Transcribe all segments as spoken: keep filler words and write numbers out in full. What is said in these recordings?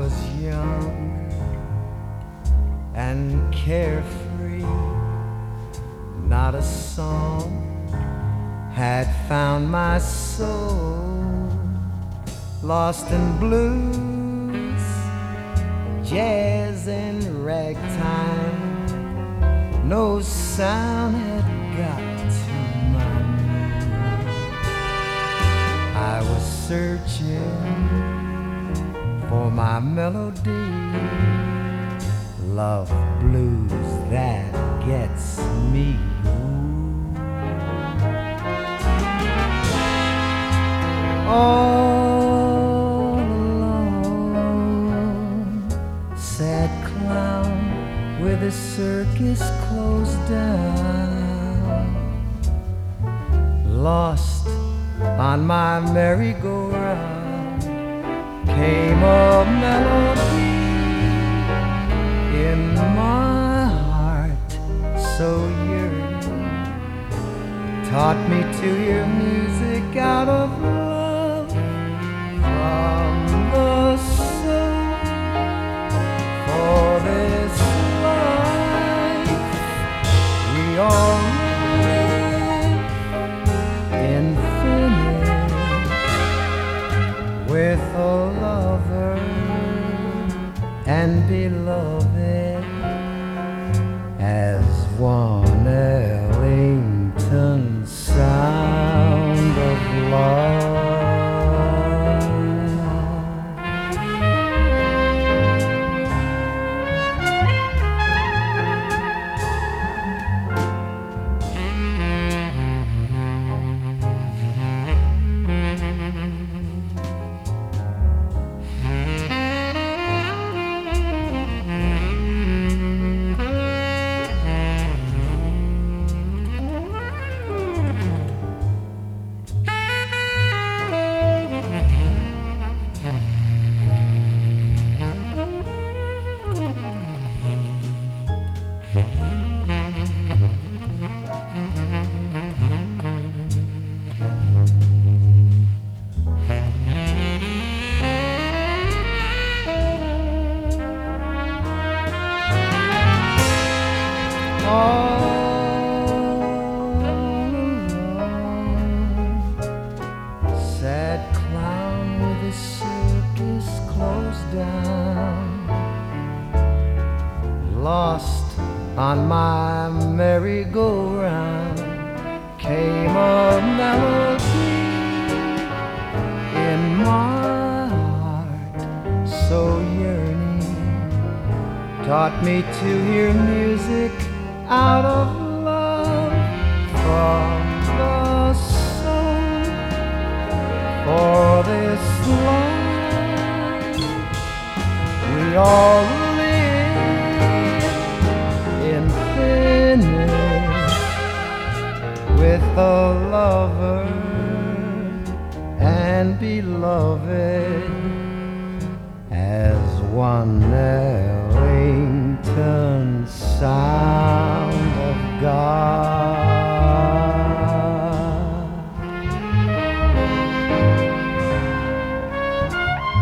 was young and carefree. Not a song had found my soul. Lost in blues, jazz and ragtime. No sound had got to my mood. I was searching for my melody. Love blues that gets me. All alone, sad clown with the circus closed down. Lost on my merry-go-round came a melody in my heart so yearning. Taught me to hear music out of love from the soul. For this life we all live infinite with a lover and beloved as one Ellington sound of love. Sad clown with his circus closed down. Lost on my merry-go-round came a melody in my heart so yearning. Taught me to hear music out of love from the soul. For this life we all live infinite with a lover and beloved as one Ellington sound of God.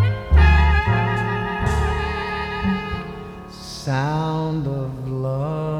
Sound of love.